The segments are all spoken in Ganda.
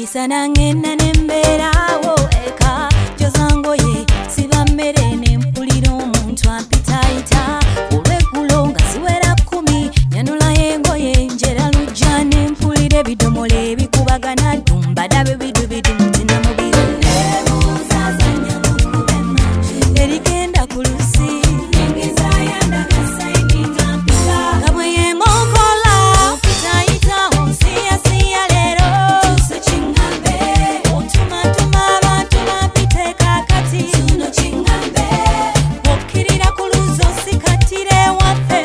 emisana ngenda nemberawo eka jozangoye siba mmere nempulira omuntu ampitayita olweggulo nga ziwera 10 nyanula engoye njera lujja nempulira ebidomola ebikubagana dumba dabe bidubidu mutina mubiri erigenda ku lusi nga bwe yengonkola mpitayita onsiyasiya leero otumatuma abantu bampiteeka akati okkirira ku luzo sikatire waffe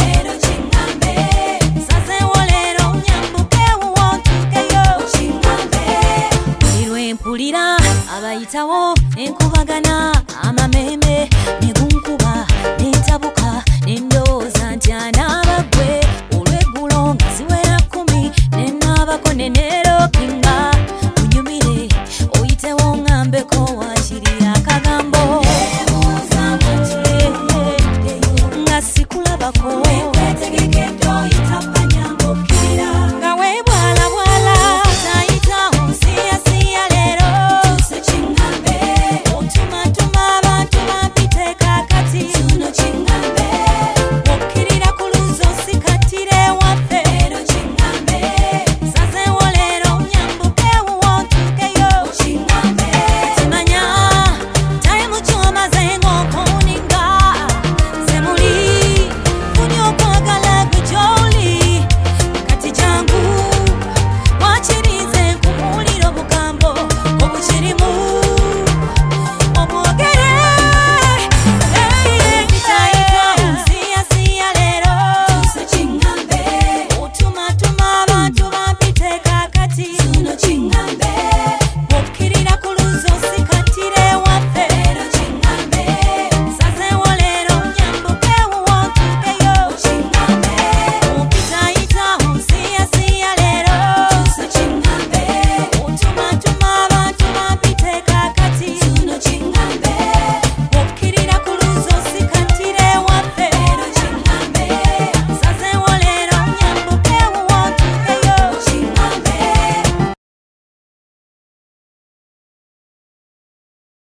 nsazeewo leero nyambukewo ntuukeyo buli lwempulira abayitawo enkubagana amameme negunkuba nentabuka nendowooza nti anaabagwe olweggulo nga ziwera 10 nenaabako neneerokinga unyumire oyitewo ngambeko wakiri akagambo nga sikulabako